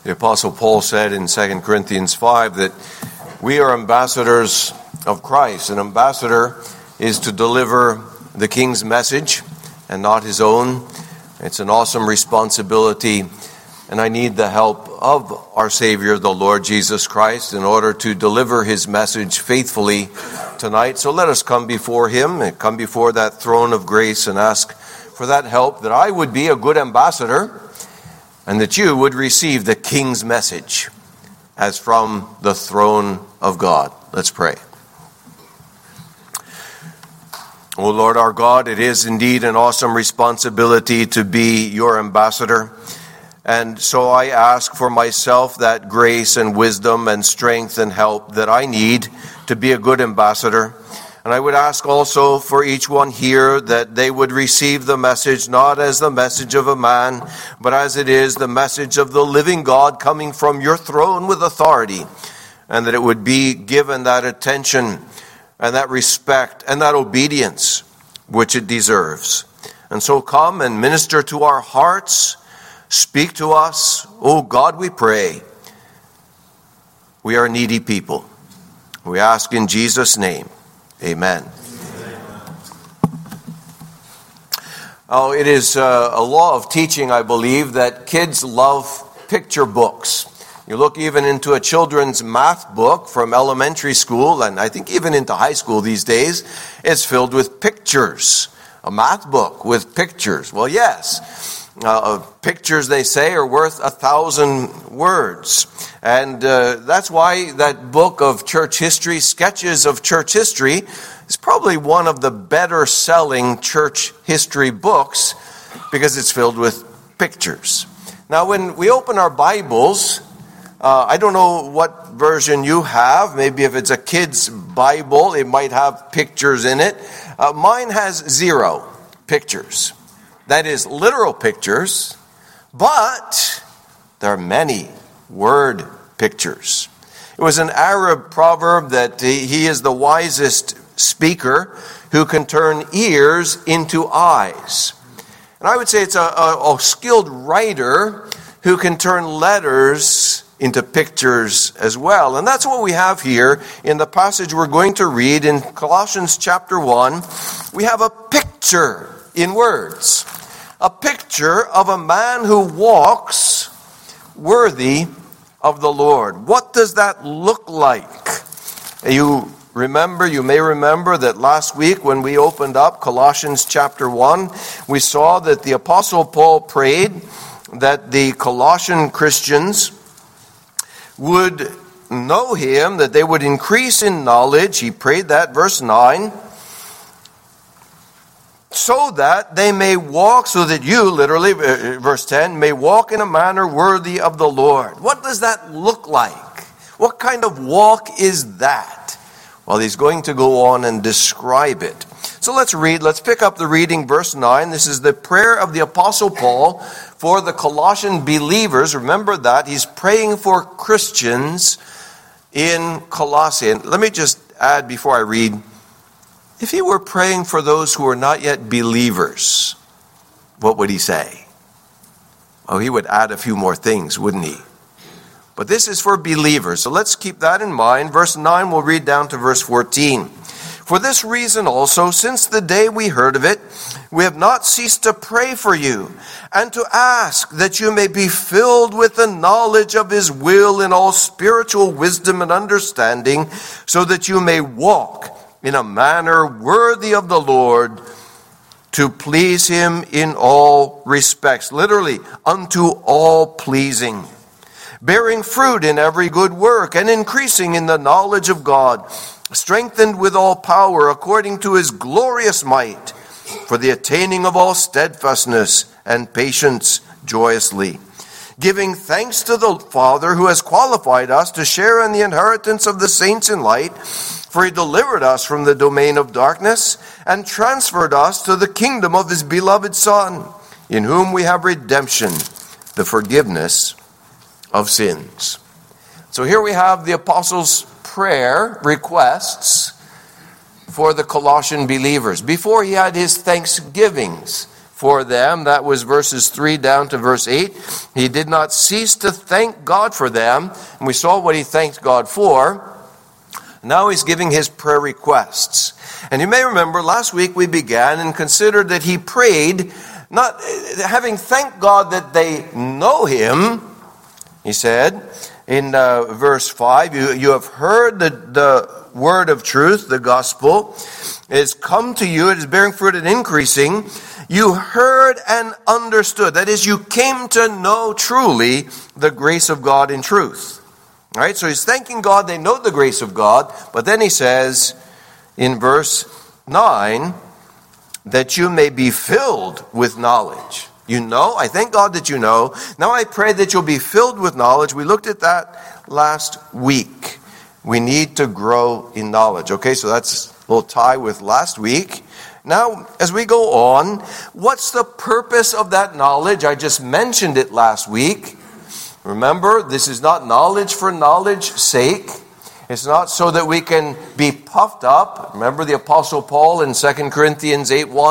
The Apostle Paul said in 2 Corinthians 5 that we are ambassadors of Christ. An ambassador is to deliver the King's message and not his own. It's an awesome responsibility, and I need the help of our Savior, the Lord Jesus Christ, in order to deliver his message faithfully tonight. So let us come before him and come before that throne of grace and ask for that help, that I would be a good ambassador and that you would receive the King's message as from the throne of God. Let's pray. O Lord our God, it is indeed an awesome responsibility to be your ambassador. And so I ask for myself that grace and wisdom and strength and help that I need to be a good ambassador. And I would ask also for each one here that they would receive the message not as the message of a man, but as it is the message of the living God coming from your throne with authority, and that it would be given that attention and that respect and that obedience which it deserves. And so come and minister to our hearts. Speak to us. Oh God, we pray. We are needy people. We ask in Jesus' name. Amen. Oh, it is a law of teaching, I believe, that kids love picture books. You look even into a children's math book from elementary school, and I think even into high school these days, it's filled with pictures. A math book with pictures. Well, yes. Pictures, they say, are worth 1,000 words. And that's why that book of church history, Sketches of Church History, is probably one of the better-selling church history books because it's filled with pictures. Now, when we open our Bibles, I don't know what version you have. Maybe if it's a kid's Bible, it might have pictures in it. Mine has 0 pictures. That is literal pictures, but there are many word pictures. It was an Arab proverb that he is the wisest speaker who can turn ears into eyes. And I would say it's a skilled writer who can turn letters into pictures as well. And that's what we have here in the passage we're going to read in Colossians chapter 1. We have a picture in words. A picture of a man who walks worthy of the Lord. What does that look like? You may remember that last week when we opened up Colossians chapter 1, we saw that the Apostle Paul prayed that the Colossian Christians would know him, that they would increase in knowledge. He prayed that, verse 9. So that they may walk, so that you, literally, verse 10, may walk in a manner worthy of the Lord. What does that look like? What kind of walk is that? Well, he's going to go on and describe it. So let's read. Let's pick up the reading, verse 9. This is the prayer of the Apostle Paul for the Colossian believers. Remember that. He's praying for Christians in Colossae. And let me just add before I read, if he were praying for those who are not yet believers, what would he say? Oh, he would add a few more things, wouldn't he? But this is for believers, so let's keep that in mind. Verse 9, we'll read down to verse 14. For this reason also, since the day we heard of it, we have not ceased to pray for you and to ask that you may be filled with the knowledge of his will in all spiritual wisdom and understanding, so that you may walk in a manner worthy of the Lord, to please him in all respects. Literally, unto all pleasing. Bearing fruit in every good work and increasing in the knowledge of God, strengthened with all power according to his glorious might, for the attaining of all steadfastness and patience joyously. Giving thanks to the Father who has qualified us to share in the inheritance of the saints in light, for he delivered us from the domain of darkness and transferred us to the kingdom of his beloved Son, in whom we have redemption, the forgiveness of sins. So here we have the apostles' prayer requests for the Colossian believers. Before he had his thanksgivings for them. That was verses 3 down to verse 8. He did not cease to thank God for them. And we saw what he thanked God for. Now he's giving his prayer requests. And you may remember last week we began and considered that he prayed, not having thanked God that they know him. He said in verse 5, you have heard the word of truth, the gospel. It has come to you, it is bearing fruit and increasing. You heard and understood. That is, you came to know truly the grace of God in truth. All right, so he's thanking God, they know the grace of God. But then he says in verse 9, that you may be filled with knowledge. You know, I thank God that you know. Now I pray that you'll be filled with knowledge. We looked at that last week. We need to grow in knowledge. Okay, so that's a little tie with last week. Now, as we go on, what's the purpose of that knowledge? I just mentioned it last week. Remember, this is not knowledge for knowledge's sake. It's not so that we can be puffed up. Remember the Apostle Paul in 1 Corinthians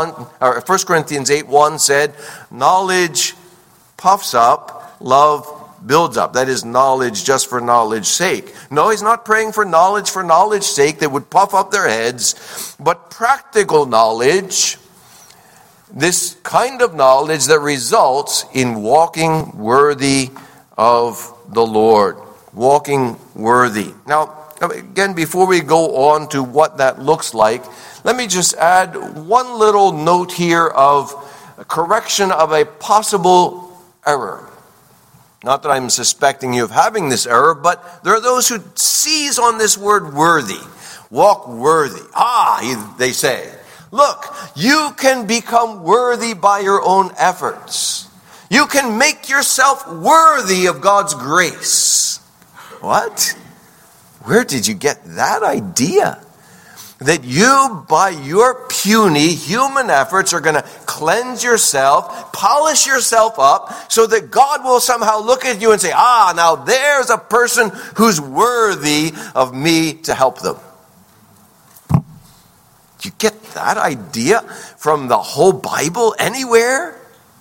8:1 said, knowledge puffs up, love builds up. That is knowledge just for knowledge's sake. No, he's not praying for knowledge's sake that would puff up their heads, but practical knowledge, this kind of knowledge that results in walking worthy of the Lord. Walking worthy. Now, again, before we go on to what that looks like, let me just add one little note here of a correction of a possible error. Not that I'm suspecting you of having this error, but there are those who seize on this word worthy. Walk worthy. They say, look, you can become worthy by your own efforts. You can make yourself worthy of God's grace. What? Where did you get that idea? That you, by your puny human efforts, are going to cleanse yourself, polish yourself up, so that God will somehow look at you and say, now there's a person who's worthy of me to help them. Did you get that idea from the whole Bible anywhere?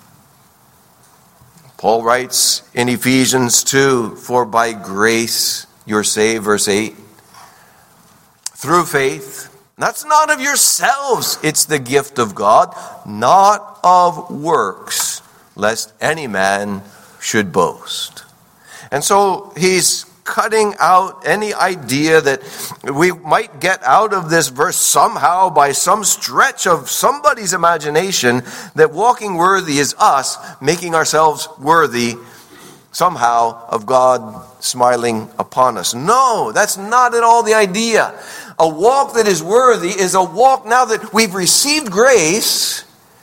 Paul writes in Ephesians 2, for by grace you're saved, verse 8, through faith. That's not of yourselves, it's the gift of God, not of works, lest any man should boast. And so he's cutting out any idea that we might get out of this verse somehow by some stretch of somebody's imagination that walking worthy is us making ourselves worthy somehow of God smiling upon us. No, that's not at all the idea. A walk that is worthy is a walk now that we've received grace.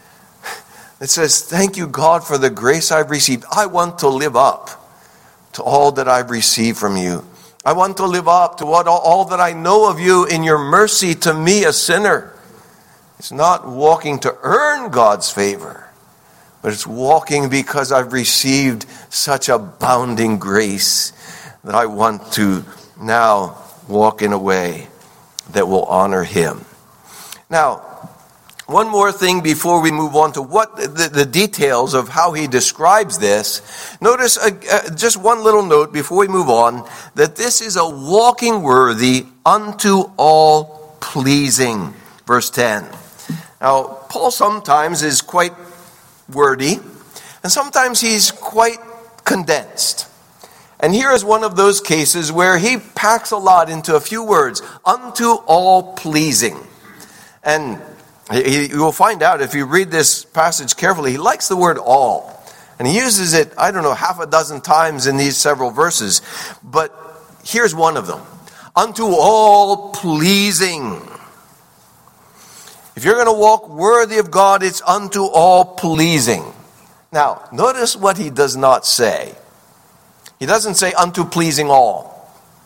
It says, thank you, God, for the grace I've received. I want to live up to all that I've received from you. I want to live up to all that I know of you in your mercy to me, a sinner. It's not walking to earn God's favor, but it's walking because I've received such abounding grace that I want to now walk in a way that will honor him. Now, one more thing before we move on to what the details of how he describes this. Notice just one little note before we move on, that this is a walking worthy unto all pleasing. Verse 10. Now, Paul sometimes is quite wordy, and sometimes he's quite condensed. And here is one of those cases where he packs a lot into a few words. Unto all pleasing. And you will find out if you read this passage carefully, he likes the word all. And he uses it, half a dozen times in these several verses. But here's one of them. Unto all pleasing. If you're going to walk worthy of God, it's unto all pleasing. Now, notice what he does not say. He doesn't say unto pleasing all.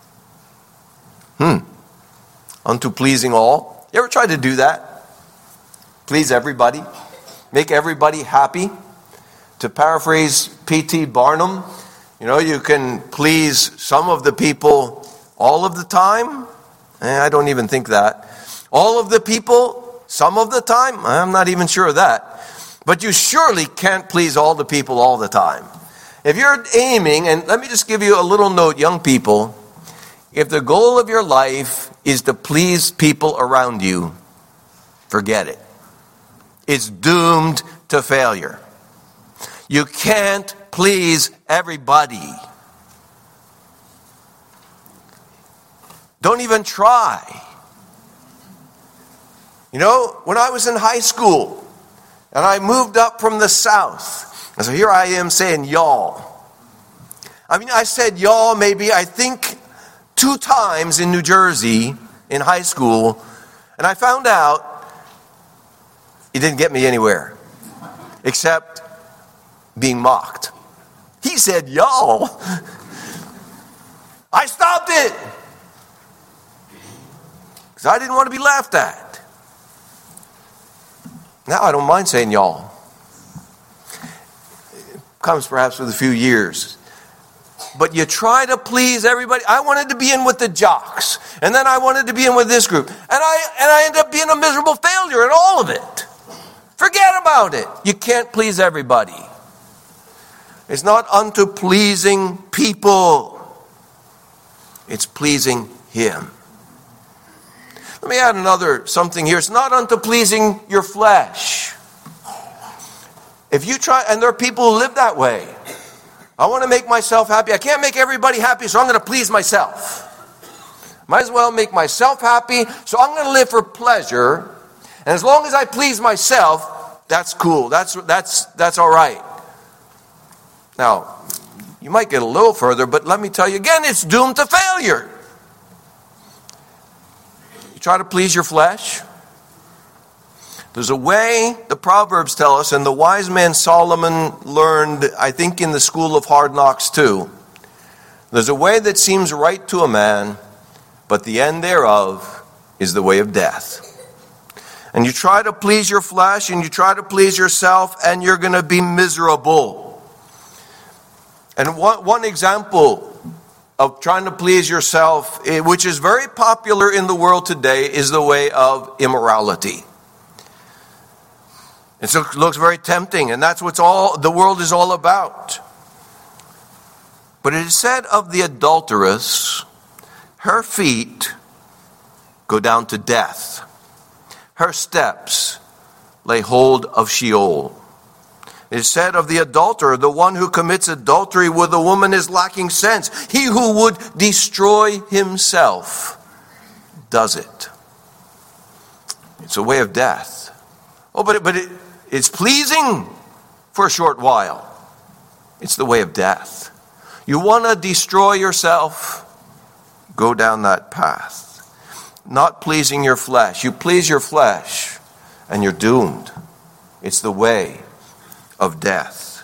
Unto pleasing all. You ever tried to do that? Please everybody. Make everybody happy. To paraphrase P.T. Barnum, you can please some of the people all of the time. I don't even think that. All of the people, some of the time. I'm not even sure of that. But you surely can't please all the people all the time. If you're aiming, and let me just give you a little note, young people, if the goal of your life is to please people around you, forget it. It's doomed to failure. You can't please everybody. Don't even try. You know, when I was in high school and I moved up from the south, and so here I am saying y'all. I mean, I said y'all maybe, I think, 2 times in New Jersey in high school, and I found out it didn't get me anywhere except being mocked. He said y'all. I stopped it because I didn't want to be laughed at. Now I don't mind saying y'all. It comes perhaps with a few years. But you try to please everybody. I wanted to be in with the jocks. And then I wanted to be in with this group. And I ended up being a miserable failure at all of it. Forget about it. You can't please everybody. It's not unto pleasing people. It's pleasing Him. Let me add another something here. It's not unto pleasing your flesh. If you try, and there are people who live that way. I want to make myself happy. I can't make everybody happy, so I'm going to please myself. Might as well make myself happy, so I'm going to live for pleasure. And as long as I please myself, that's cool. That's all right. Now, you might get a little further, but let me tell you again, it's doomed to failure. You try to please your flesh. There's a way, the Proverbs tell us, and the wise man Solomon learned, I think, in the school of hard knocks too. There's a way that seems right to a man, but the end thereof is the way of death. And you try to please your flesh, and you try to please yourself, and you're going to be miserable. And one example of trying to please yourself, which is very popular in the world today, is the way of immorality. It looks very tempting, and that's what the world is all about. But it is said of the adulteress, her feet go down to death. Her steps lay hold of Sheol. It is said of the adulterer, the one who commits adultery with a woman is lacking sense. He who would destroy himself does it. It's a way of death. Oh, but it's pleasing for a short while. It's the way of death. You want to destroy yourself? Go down that path. Not pleasing your flesh. You please your flesh and you're doomed. It's the way of death.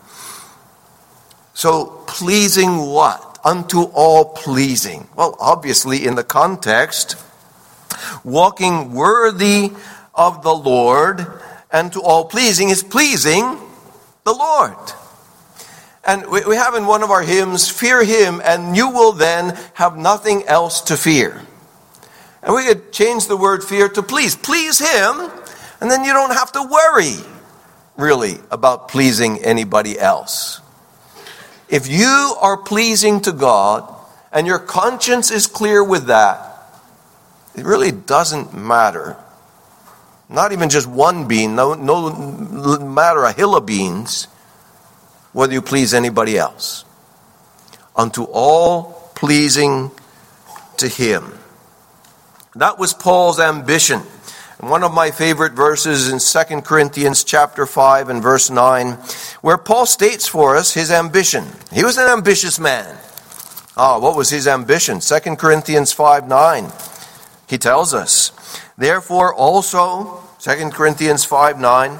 So pleasing what? Unto all pleasing. Well, obviously in the context, walking worthy of the Lord and to all pleasing is pleasing the Lord. And we have in one of our hymns, fear Him and you will then have nothing else to fear. And we could change the word fear to please. Please Him, and then you don't have to worry, really, about pleasing anybody else. If you are pleasing to God, and your conscience is clear with that, it really doesn't matter. Not even just one bean, no matter a hill of beans, whether you please anybody else. Unto all pleasing to Him. That was Paul's ambition. And one of my favorite verses in 2 Corinthians chapter 5 and verse 9, where Paul states for us his ambition. He was an ambitious man. What was his ambition? 2 Corinthians 5:9. He tells us, therefore also, 2 Corinthians 5:9,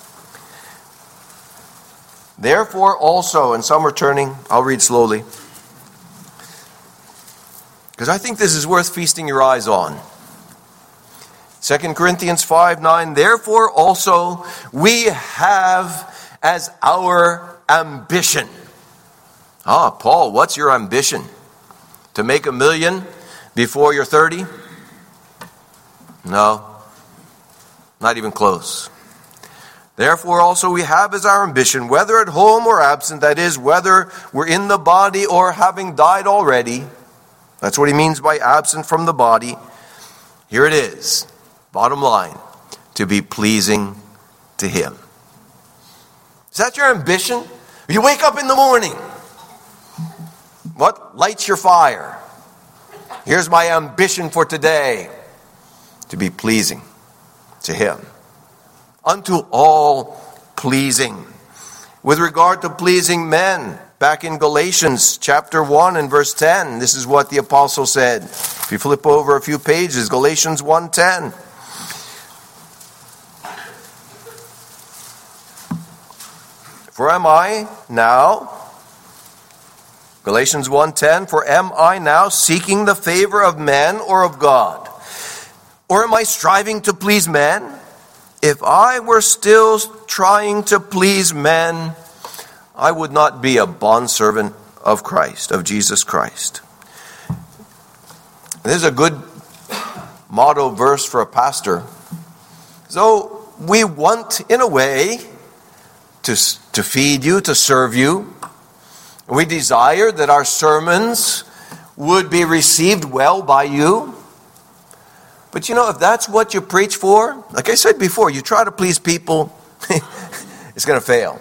therefore also, and some are turning, I'll read slowly, because I think this is worth feasting your eyes on. 2 Corinthians 5:9, therefore also we have as our ambition. Paul, what's your ambition? To make $1 million before you're 30? No, not even close. Therefore also we have as our ambition, whether at home or absent, that is, whether we're in the body or having died already. That's what he means by absent from the body. Here it is, bottom line, to be pleasing to him. Is that your ambition? You wake up in the morning. What lights your fire? Here's my ambition for today, to be pleasing to him. Unto all pleasing. With regard to pleasing men, back in Galatians chapter 1 and verse 10, this is what the apostle said. If you flip over a few pages, Galatians 1:10. For am I now, Galatians 1:10, for am I now seeking the favor of men or of God? Or am I striving to please men? If I were still trying to please men, I would not be a bondservant of Christ, of Jesus Christ. This is a good motto verse for a pastor. So we want, in a way, to feed you, to serve you. We desire that our sermons would be received well by you. But you know, if that's what you preach for, like I said before, you try to please people, it's going to fail.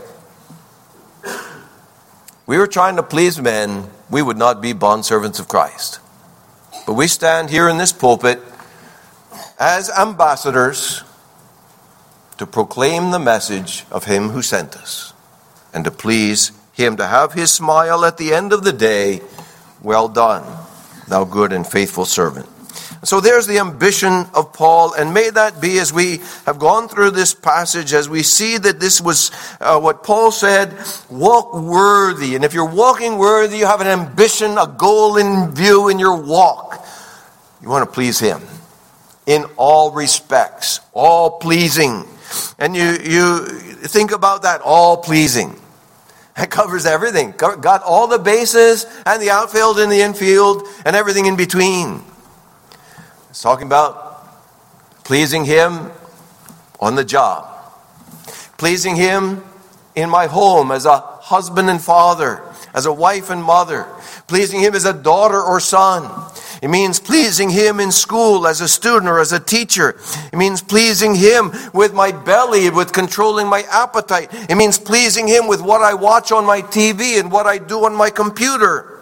We were trying to please men, we would not be bondservants of Christ. But we stand here in this pulpit as ambassadors to proclaim the message of him who sent us and to please him, to have his smile at the end of the day. Well done, thou good and faithful servant. So there's the ambition of Paul, and may that be, as we have gone through this passage, as we see that this was what Paul said, walk worthy. And if you're walking worthy, you have an ambition, a goal in view in your walk. You want to please him in all respects, all pleasing. And you think about that, all pleasing. That covers everything. Got all the bases and the outfield and the infield and everything in between. It's talking about pleasing him on the job. Pleasing him in my home as a husband and father, as a wife and mother. Pleasing him as a daughter or son. It means pleasing him in school as a student or as a teacher. It means pleasing him with my belly, with controlling my appetite. It means pleasing him with what I watch on my TV and what I do on my computer.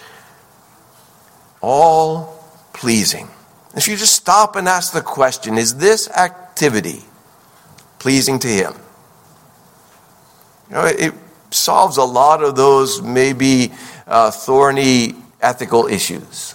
All pleasing. If you just stop and ask the question, is this activity pleasing to him? You know, it solves a lot of those maybe thorny ethical issues.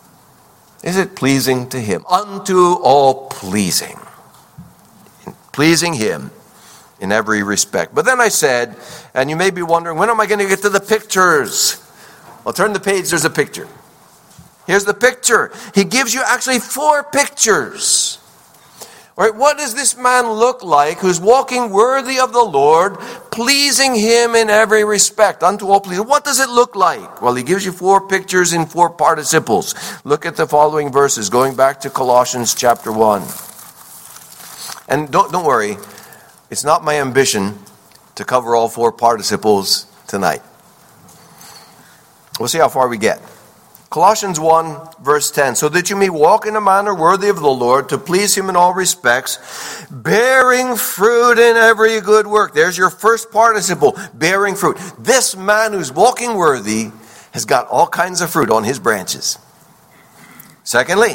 Is it pleasing to him? Unto all pleasing. Pleasing him in every respect. But then I said, and you may be wondering, when am I going to get to the pictures? Well, turn the page, there's a picture. Here's the picture. He gives you actually 4 pictures. All right, what does this man look like who's walking worthy of the Lord, pleasing him in every respect, unto all pleasing? What does it look like? Well, he gives you 4 pictures in 4 participles. Look at the following verses, going back to Colossians chapter 1. And don't worry, it's not my ambition to cover all 4 participles tonight. We'll see how far we get. Colossians 1, verse 10, so that you may walk in a manner worthy of the Lord, to please him in all respects, bearing fruit in every good work. There's your first participle, bearing fruit. This man who's walking worthy has got all kinds of fruit on his branches. Secondly,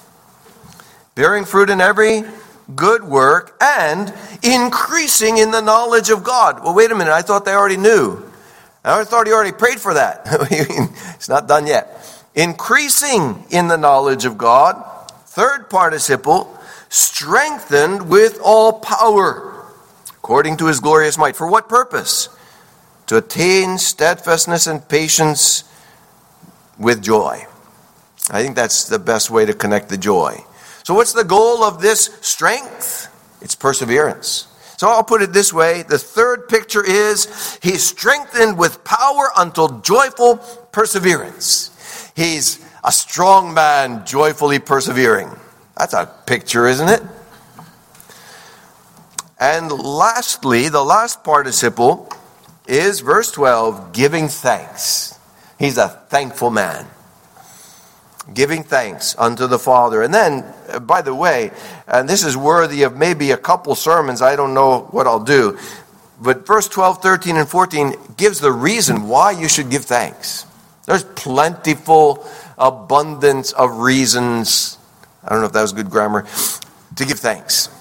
bearing fruit in every good work and increasing in the knowledge of God. Well, wait a minute, I thought they already knew. I thought he already prayed for that. It's not done yet. Increasing in the knowledge of God. Third participle, strengthened with all power, according to his glorious might. For what purpose? To attain steadfastness and patience with joy. I think that's the best way to connect the joy. So what's the goal of this strength? It's perseverance. So I'll put it this way. The third picture is he's strengthened with power until joyful perseverance. He's a strong man, joyfully persevering. That's a picture, isn't it? And lastly, the last participle is verse 12, giving thanks. He's a thankful man. Giving thanks unto the Father. And then, by the way, and this is worthy of maybe a couple sermons, I don't know what I'll do, but verse 12, 13, and 14 gives the reason why you should give thanks. There's plentiful abundance of reasons, I don't know if that was good grammar, to give thanks.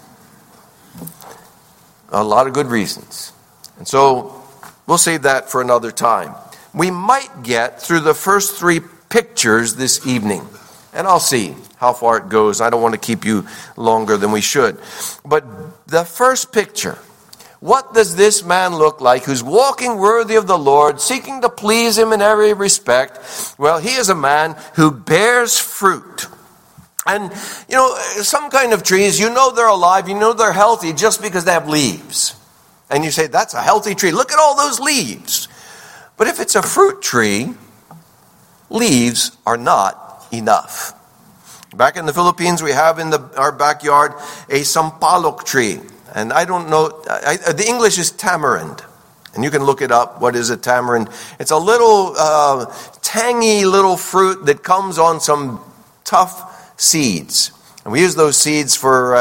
A lot of good reasons. And so, we'll save that for another time. We might get through the first three pictures this evening. And I'll see how far it goes. I don't want to keep you longer than we should. But the first picture, what does this man look like who's walking worthy of the Lord, seeking to please him in every respect? Well, he is a man who bears fruit. And, some kind of trees, they're alive, they're healthy just because they have leaves. And you say, that's a healthy tree. Look at all those leaves. But if it's a fruit tree, leaves are not enough. Back in the Philippines, we have in our backyard a sampalok tree. And I don't know, the English is tamarind. And you can look it up. What is a tamarind? It's a little tangy little fruit that comes on some tough seeds. And we use those seeds for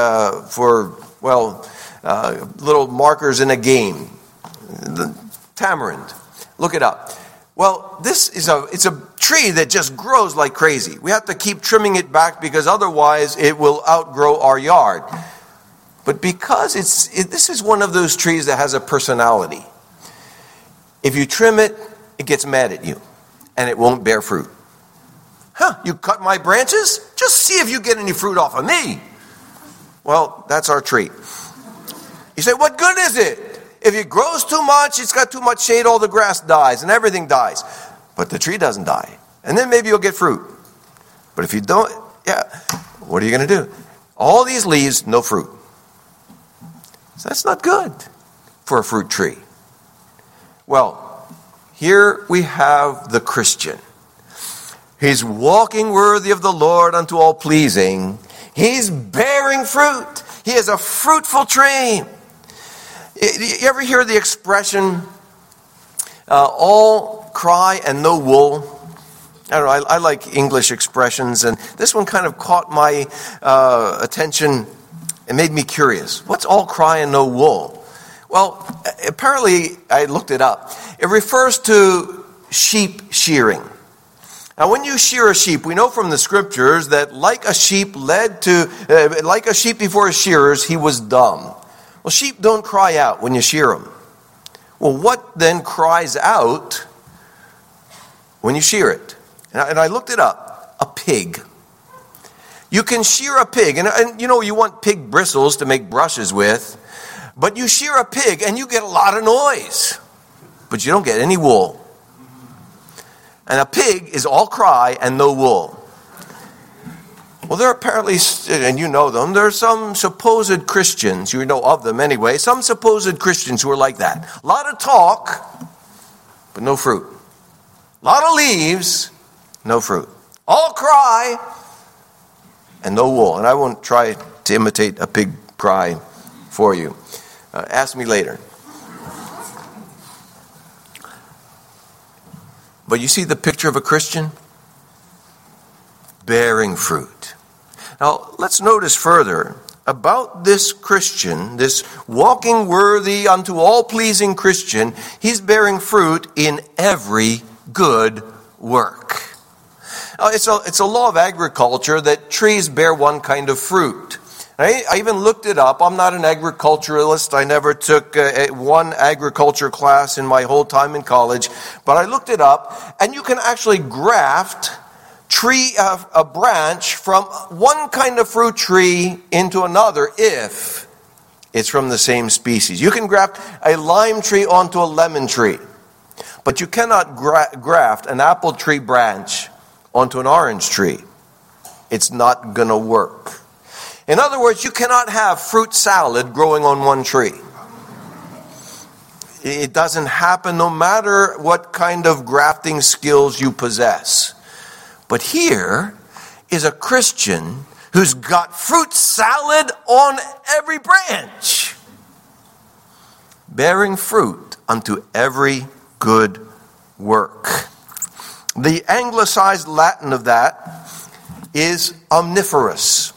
little markers in a game. The tamarind. Look it up. Well, it's a tree that just grows like crazy. We have to keep trimming it back because otherwise it will outgrow our yard. But because this is one of those trees that has a personality. If you trim it, it gets mad at you and it won't bear fruit. You cut my branches? Just see if you get any fruit off of me. Well, that's our tree. You say, what good is it? If it grows too much, it's got too much shade, all the grass dies and everything dies. But the tree doesn't die. And then maybe you'll get fruit. But if you don't, what are you going to do? All these leaves, no fruit. So that's not good for a fruit tree. Well, here we have the Christian. He's walking worthy of the Lord unto all pleasing. He's bearing fruit. He is a fruitful tree. You ever hear the expression, all cry and no wool? I don't know, I like English expressions, and this one kind of caught my attention and made me curious. What's all cry and no wool? Well, apparently, I looked it up. It refers to sheep shearing. Now, when you shear a sheep, we know from the scriptures that like a sheep before his shearers, he was dumb. Well, sheep don't cry out when you shear them. Well, what then cries out when you shear it? And I looked it up. A pig. You can shear a pig, and you want pig bristles to make brushes with, but you shear a pig and you get a lot of noise, but you don't get any wool. And a pig is all cry and no wool. Well, there are apparently, and you know them, there are some supposed Christians, you know of them anyway, some supposed Christians who are like that. A lot of talk, but no fruit. A lot of leaves, no fruit. All cry, and no wool. And I won't try to imitate a pig cry for you. Ask me later. But you see the picture of a Christian? Bearing fruit. Now, let's notice further about this Christian, this walking worthy unto all pleasing Christian. He's bearing fruit in every good work. Now, it's a law of agriculture that trees bear one kind of fruit. I even looked it up. I'm not an agriculturalist. I never took one agriculture class in my whole time in college. But I looked it up, and you can actually graft a branch from one kind of fruit tree into another if it's from the same species. You can graft a lime tree onto a lemon tree, but you cannot graft an apple tree branch onto an orange tree. It's not going to work. In other words, you cannot have fruit salad growing on one tree. It doesn't happen no matter what kind of grafting skills you possess. But here is a Christian who's got fruit salad on every branch. bearing fruit unto every good work. The anglicized Latin of that is omniferous.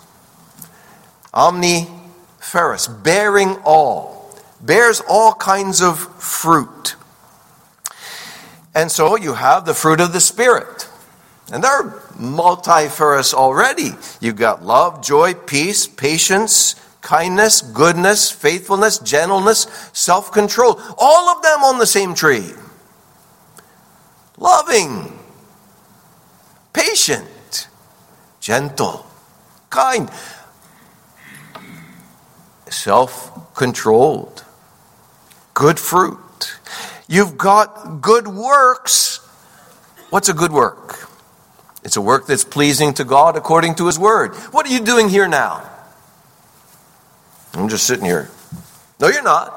Omniferous, bearing all. Bears all kinds of fruit. And so you have the fruit of the Spirit. And they're multifarious already. You've got love, joy, peace, patience, kindness, goodness, faithfulness, gentleness, self-control. All of them on the same tree. Loving, patient, gentle, kind, self-controlled, good fruit. You've got good works. What's a good work? It's a work that's pleasing to God according to His Word. What are you doing here now? I'm just sitting here. No, you're not.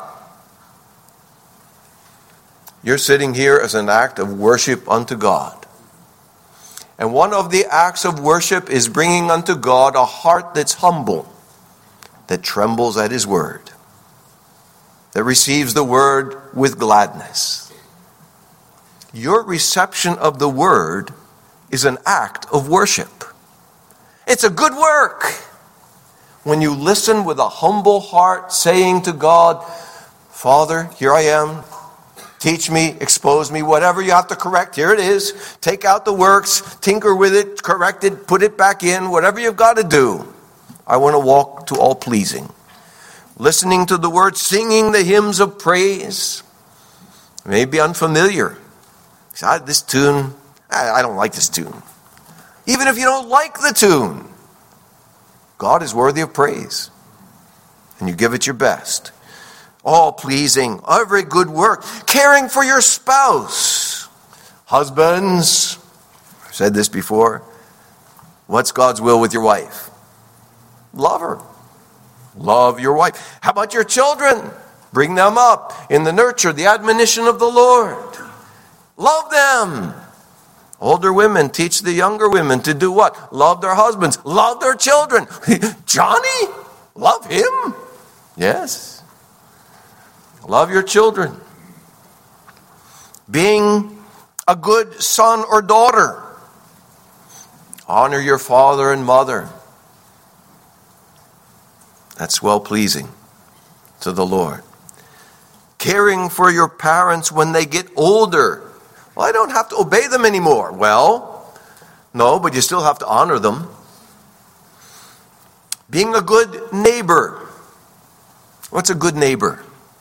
You're sitting here as an act of worship unto God. And one of the acts of worship is bringing unto God a heart that's humble, that trembles at His Word, that receives the Word with gladness. Your reception of the Word is an act of worship. It's a good work. When you listen with a humble heart, saying to God, Father, here I am. Teach me, expose me, whatever you have to correct, here it is. Take out the works, tinker with it, correct it, put it back in, whatever you've got to do. I want to walk to all pleasing. Listening to the Word, singing the hymns of praise. It may be unfamiliar. This tune, I don't like this tune. Even if you don't like the tune, God is worthy of praise. And you give it your best. All pleasing, every good work, caring for your spouse. Husbands, I've said this before, what's God's will with your wife? Love her. Love your wife. How about your children? Bring them up in the nurture, the admonition of the Lord. Love them. Older women teach the younger women to do what? Love their husbands. Love their children. Johnny? Love him? Yes. Love your children. Being a good son or daughter. Honor your father and mother. That's well-pleasing to the Lord. Caring for your parents when they get older. Well, I don't have to obey them anymore. Well, no, but you still have to honor them. Being a good neighbor. What's a good neighbor?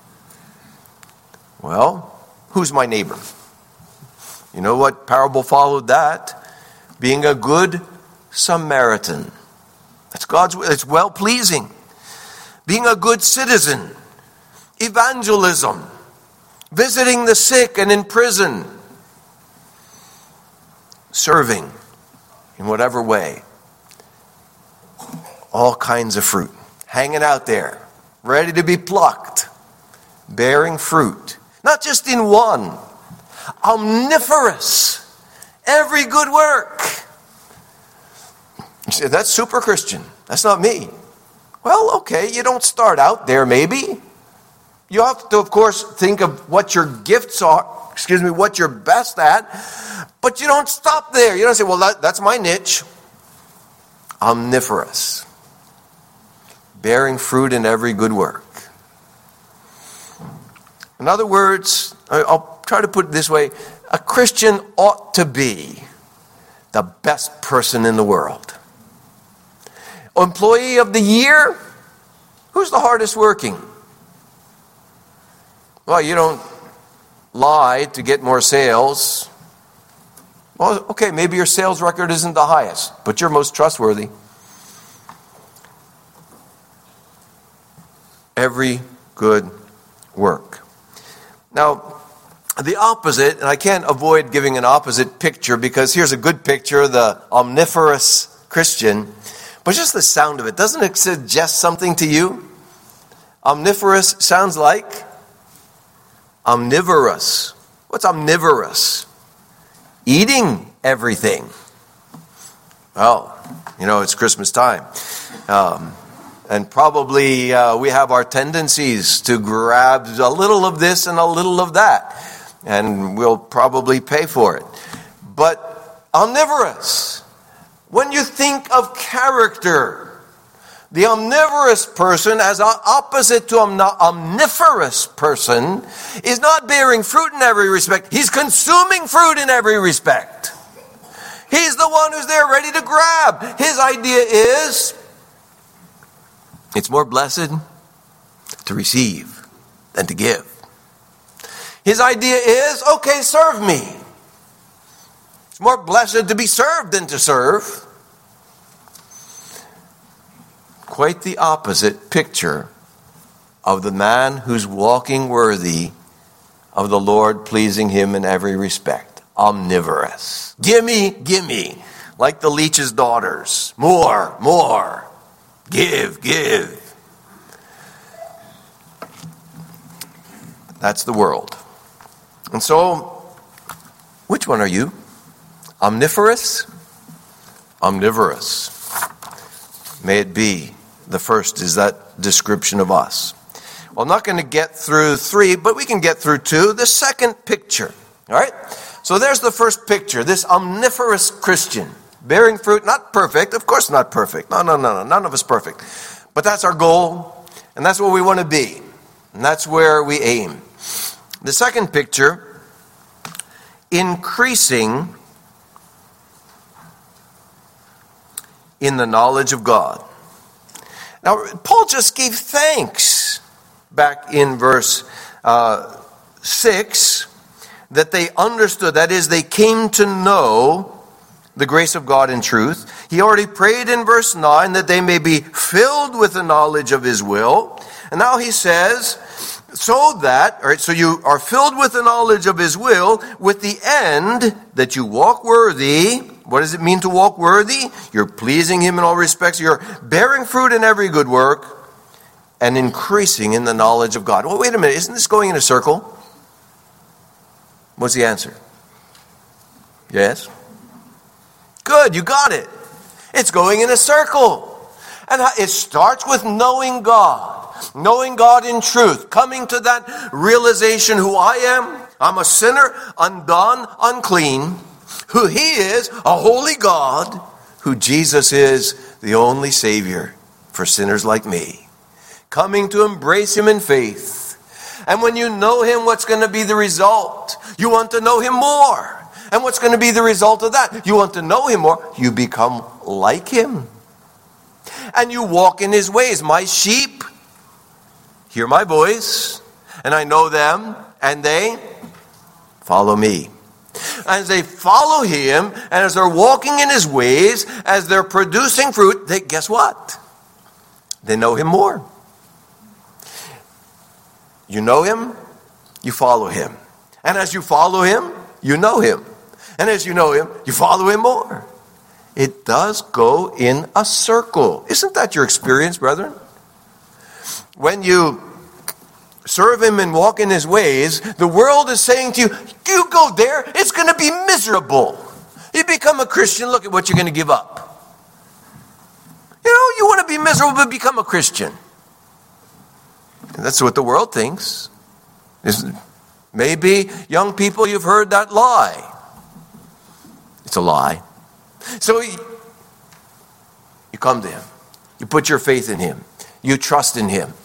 Well, who's my neighbor? You know what parable followed that? Being a good Samaritan. That's God's will. It's well-pleasing. Being a good citizen. Evangelism. Visiting the sick and in prison. Serving in whatever way. All kinds of fruit. Hanging out there. Ready to be plucked. Bearing fruit. Not just in one. Omniferous. Every good work. You say, that's super Christian. That's not me. Well, okay, you don't start out there maybe. You have to, of course, think of what your gifts are, what you're best at. But you don't stop there. You don't say, well, that's my niche. Omniferous. Bearing fruit in every good work. In other words, I'll try to put it this way. A Christian ought to be the best person in the world. Employee of the year? Who's the hardest working? Well, you don't lie to get more sales. Well, okay, maybe your sales record isn't the highest, but you're most trustworthy. Every good work. Now, the opposite, and I can't avoid giving an opposite picture because here's a good picture, the omniferous Christian. But just the sound of it, doesn't it suggest something to you? Omniferous sounds like omnivorous. What's omnivorous? Eating everything. Well, it's Christmas time. And probably we have our tendencies to grab a little of this and a little of that. And we'll probably pay for it. But omnivorous, when you think of character, the omnivorous person, as opposite to omniferous person, is not bearing fruit in every respect. He's consuming fruit in every respect. He's the one who's there ready to grab. His idea is, it's more blessed to receive than to give. His idea is, okay, serve me. It's more blessed to be served than to serve. Quite the opposite picture of the man who's walking worthy of the Lord, pleasing him in every respect. Omnivorous. Gimme. Like the leech's daughters. More. Give. That's the world. And so, which one are you? Omniferous? Omnivorous. May it be. The first is that description of us. Well, I'm not going to get through 3, but we can get through 2. The second picture. All right? So there's the first picture. This omniferous Christian. Bearing fruit, not perfect. Of course not perfect. No. None of us perfect. But that's our goal. And that's what we want to be. And that's where we aim. The second picture, increasing in the knowledge of God. Now, Paul just gave thanks back in verse 6 that they understood, that is, they came to know the grace of God in truth. He already prayed in verse 9 that they may be filled with the knowledge of his will. And now he says, so you are filled with the knowledge of his will, with the end that you walk worthy. What does it mean to walk worthy? You're pleasing him in all respects. You're bearing fruit in every good work and increasing in the knowledge of God. Well, wait a minute. Isn't this going in a circle? What's the answer? Yes? Good, you got it. It's going in a circle. And it starts with knowing God. Knowing God in truth. Coming to that realization who I am. I'm a sinner, undone, unclean. Who he is, a holy God. Who Jesus is, the only Savior for sinners like me. Coming to embrace him in faith. And when you know him, what's going to be the result? You want to know him more. And what's going to be the result of that? You want to know him more. You become like him. And you walk in his ways. My sheep hear my voice, and I know them, and they follow me. As they follow him, and as they're walking in his ways, as they're producing fruit, guess what? They know him more. You know him, you follow him. And as you follow him, you know him. And as you know him, you follow him more. It does go in a circle. Isn't that your experience, brethren? When you serve him and walk in his ways, the world is saying to you, you go there, it's going to be miserable. You become a Christian, look at what you're going to give up. You want to be miserable, but become a Christian. And that's what the world thinks. Maybe, young people, you've heard that lie. It's a lie. So you come to him. You put your faith in him. You trust in him.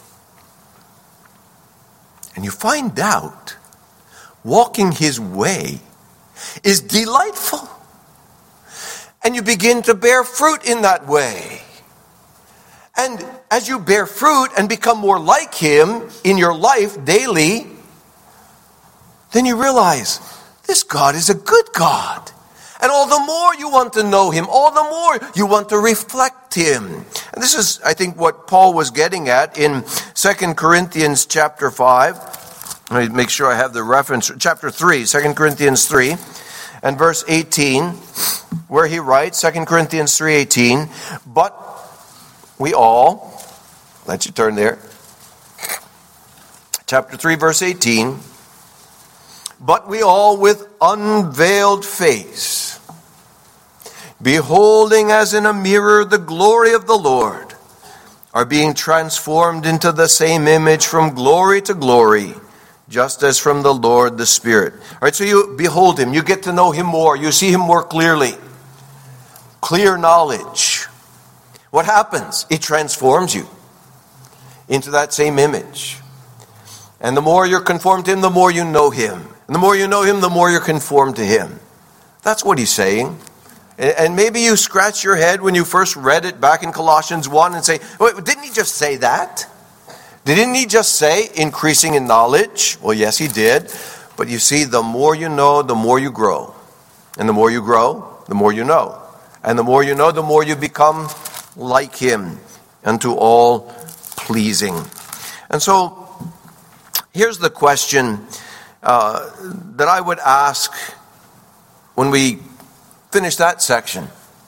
And you find out walking his way is delightful. And you begin to bear fruit in that way. And as you bear fruit and become more like him in your life daily, then you realize this God is a good God. And all the more you want to know him, all the more you want to reflect him. And this is, I think, what Paul was getting at in 2 Corinthians chapter 5. Let me make sure I have the reference. Chapter 3, 2 Corinthians 3, and verse 18, where he writes, 2 Corinthians 3:18, but we all, let you turn there, chapter 3, verse 18, but we all with unveiled face, beholding as in a mirror the glory of the Lord, are being transformed into the same image from glory to glory, just as from the Lord the Spirit. All right, so you behold him, you get to know him more, you see him more clearly. Clear knowledge. What happens? It transforms you into that same image. And the more you're conformed to him, the more you know him. And the more you know him, the more you're conformed to him. That's what he's saying. And maybe you scratch your head when you first read it back in Colossians 1 and say, wait, didn't he just say that? Didn't he just say increasing in knowledge? Well, yes, he did. But you see, the more you know, the more you grow. And the more you grow, the more you know. And the more you know, the more you become like him, unto all pleasing. And so, here's the question that I would ask when we finish that section.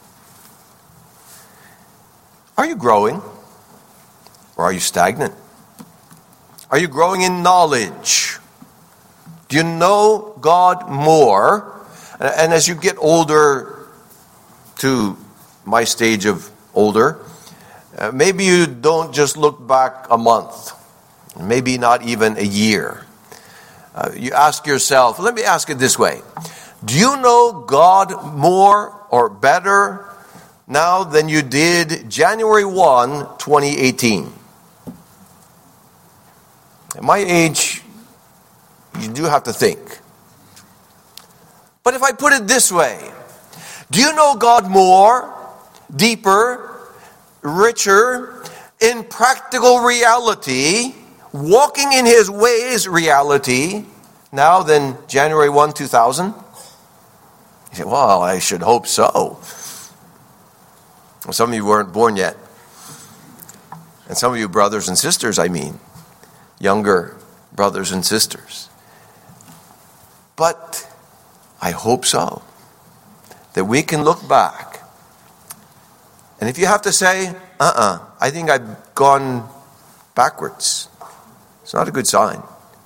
Are you growing? Or are you stagnant? Are you growing in knowledge? Do you know God more? And as you get older, to my stage of older, maybe you don't just look back a month, maybe not even a year. You ask yourself, let me ask it this way. Do you know God more or better now than you did January 1, 2018? At my age, you do have to think. But if I put it this way, do you know God more, deeper, richer, in practical reality, walking in his ways reality, now than January 1, 2000? You say, well, I should hope so. Well, some of you weren't born yet. And some of you brothers and sisters, younger brothers and sisters. But I hope so. That we can look back. And if you have to say, I think I've gone backwards, it's not a good sign.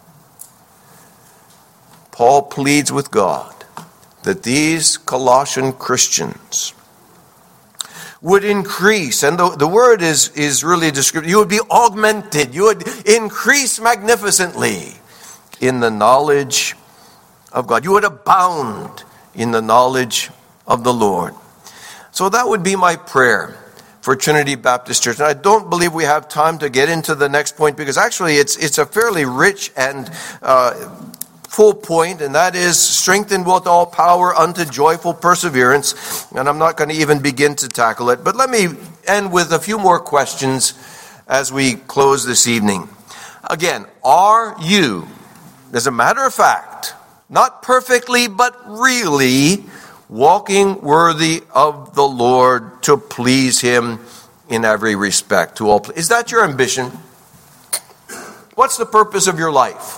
Paul pleads with God that these Colossian Christians would increase, and the word is really descriptive. You would be augmented, you would increase magnificently in the knowledge of God. You would abound in the knowledge of the Lord. So that would be my prayer for Trinity Baptist Church. And I don't believe we have time to get into the next point, because actually it's a fairly rich and full point, and that is strengthened with all power unto joyful perseverance. And I'm not going to even begin to tackle it, but let me end with a few more questions as we close this evening. Again, are you, as a matter of fact, not perfectly, but really walking worthy of the Lord to please him in every respect? Is that your ambition? What's the purpose of your life?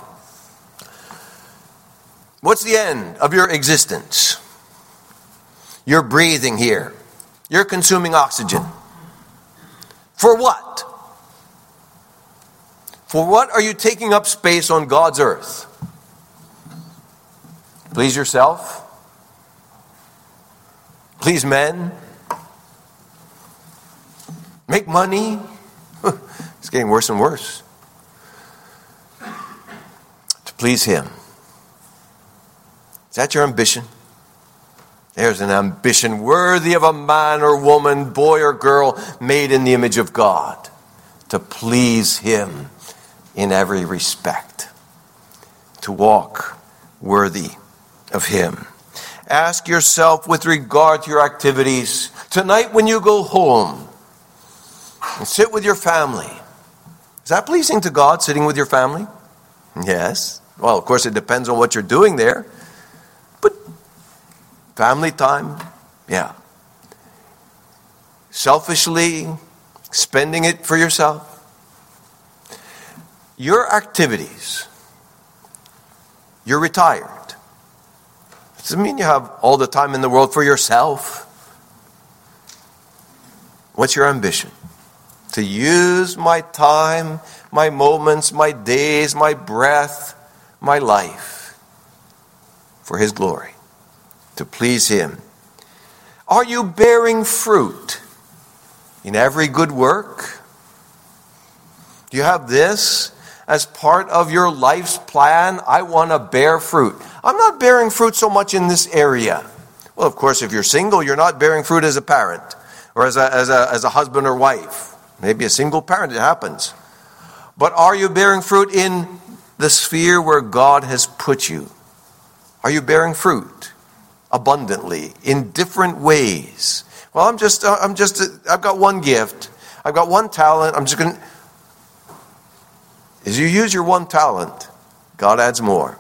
What's the end of your existence? You're breathing here. You're consuming oxygen. For what? For what are you taking up space on God's earth? Please yourself? Please men? Make money? It's getting worse and worse. To please him. Is that your ambition? There's an ambition worthy of a man or woman, boy or girl, made in the image of God. To please him in every respect. To walk worthy of him. Ask yourself with regard to your activities. Tonight when you go home and sit with your family, is that pleasing to God, sitting with your family? Yes. Well, of course, it depends on what you're doing there. But family time, yeah. Selfishly spending it for yourself. Your activities. You're retired. Doesn't mean you have all the time in the world for yourself. What's your ambition? To use my time, my moments, my days, my breath, my life for his glory, to please him. Are you bearing fruit in every good work? Do you have this as part of your life's plan? I want to bear fruit. I'm not bearing fruit so much in this area. Well, of course, if you're single, you're not bearing fruit as a parent or as a husband or wife. Maybe a single parent, it happens. But are you bearing fruit in the sphere where God has put you? Are you bearing fruit abundantly in different ways? Well, I've got one gift. I've got one talent. As you use your one talent, God adds more.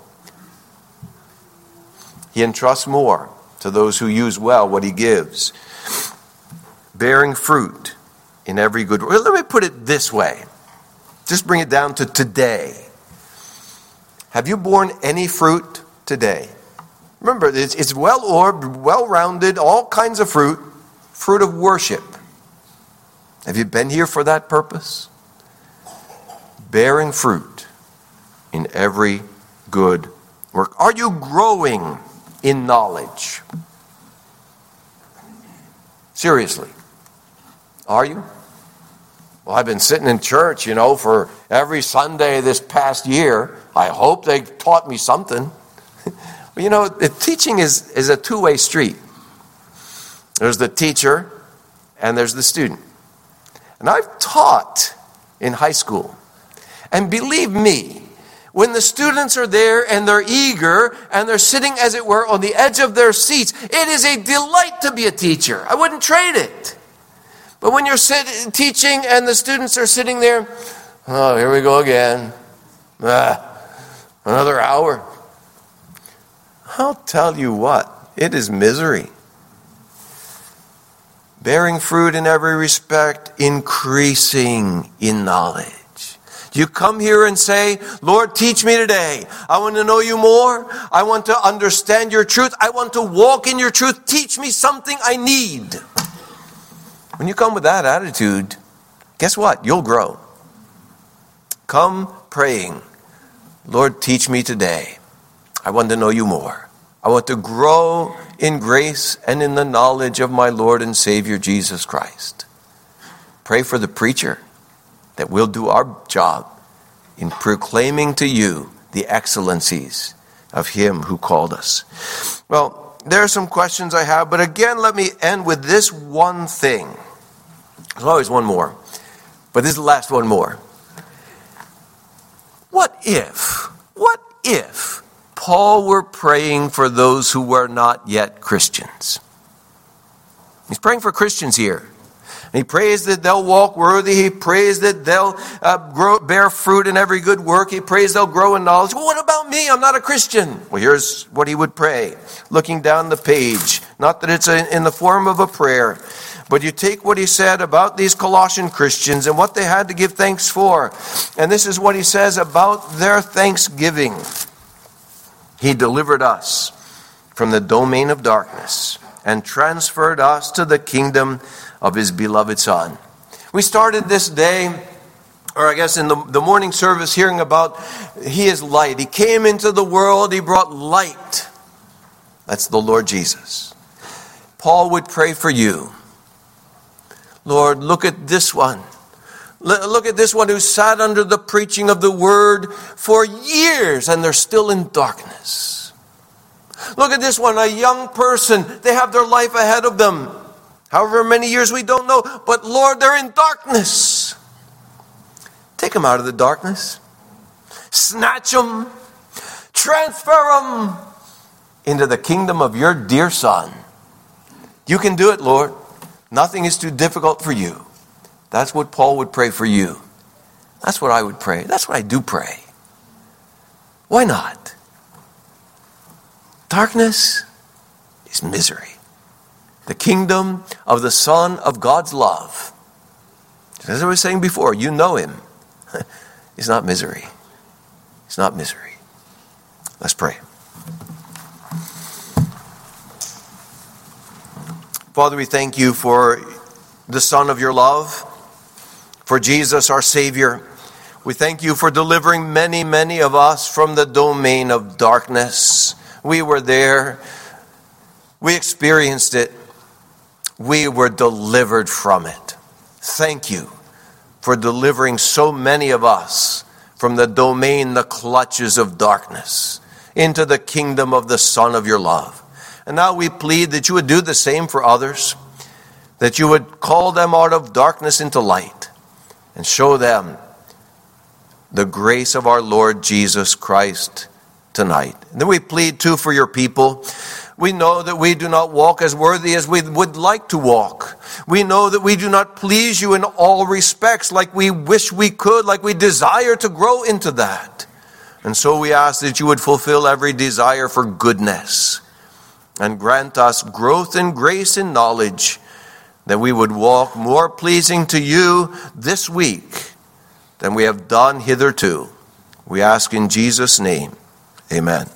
He entrusts more to those who use well what he gives. Bearing fruit in every good work. Let me put it this way. Just bring it down to today. Have you borne any fruit today? Remember, it's well-orbed, well-rounded, all kinds of fruit. Fruit of worship. Have you been here for that purpose? Bearing fruit in every good work. Are you growing in knowledge? Seriously. Are you? Well, I've been sitting in church, for every Sunday this past year. I hope they taught me something. The teaching is a two-way street. There's the teacher and there's the student. And I've taught in high school. And believe me, when the students are there and they're eager and they're sitting, as it were, on the edge of their seats, it is a delight to be a teacher. I wouldn't trade it. But when you're teaching and the students are sitting there, oh, here we go again. Another hour. I'll tell you what, it is misery. Bearing fruit in every respect, increasing in knowledge. You come here and say, Lord, teach me today. I want to know you more. I want to understand your truth. I want to walk in your truth. Teach me something I need. When you come with that attitude, guess what? You'll grow. Come praying, Lord, teach me today. I want to know you more. I want to grow in grace and in the knowledge of my Lord and Savior Jesus Christ. Pray for the preacher that we'll do our job in proclaiming to you the excellencies of him who called us. Well, there are some questions I have, but again, let me end with this one thing. There's always one more, but this is the last one more. What if Paul were praying for those who were not yet Christians? He's praying for Christians here. He prays that they'll walk worthy. He prays that they'll bear fruit in every good work. He prays they'll grow in knowledge. Well, what about me? I'm not a Christian. Well, here's what he would pray. Looking down the page. Not that it's in the form of a prayer. But you take what he said about these Colossian Christians and what they had to give thanks for. And this is what he says about their thanksgiving. He delivered us from the domain of darkness and transferred us to the kingdom of his beloved Son. We started this day, or I guess in the morning service, hearing about he is light. He came into the world, he brought light. That's the Lord Jesus. Paul would pray for you. Lord, look at this one. Look at this one who sat under the preaching of the word for years and they're still in darkness. Look at this one, a young person. They have their life ahead of them. However many years, we don't know. But Lord, they're in darkness. Take them out of the darkness. Snatch them. Transfer them into the kingdom of your dear Son. You can do it, Lord. Nothing is too difficult for you. That's what Paul would pray for you. That's what I would pray. That's what I do pray. Why not? Darkness is misery. The kingdom of the Son of God's love. As I was saying before, you know him. It's not misery. It's not misery. Let's pray. Father, we thank you for the Son of your love, for Jesus our Savior. We thank you for delivering many, many of us from the domain of darkness. We were there. We experienced it. We were delivered from it. Thank you for delivering so many of us from the domain, the clutches of darkness, into the kingdom of the Son of your love. And now we plead that you would do the same for others, that you would call them out of darkness into light and show them the grace of our Lord Jesus Christ tonight. And then we plead too for your people. We know that we do not walk as worthy as we would like to walk. We know that we do not please you in all respects like we wish we could, like we desire to grow into that. And so we ask that you would fulfill every desire for goodness and grant us growth in grace and knowledge, that we would walk more pleasing to you this week than we have done hitherto. We ask in Jesus' name. Amen.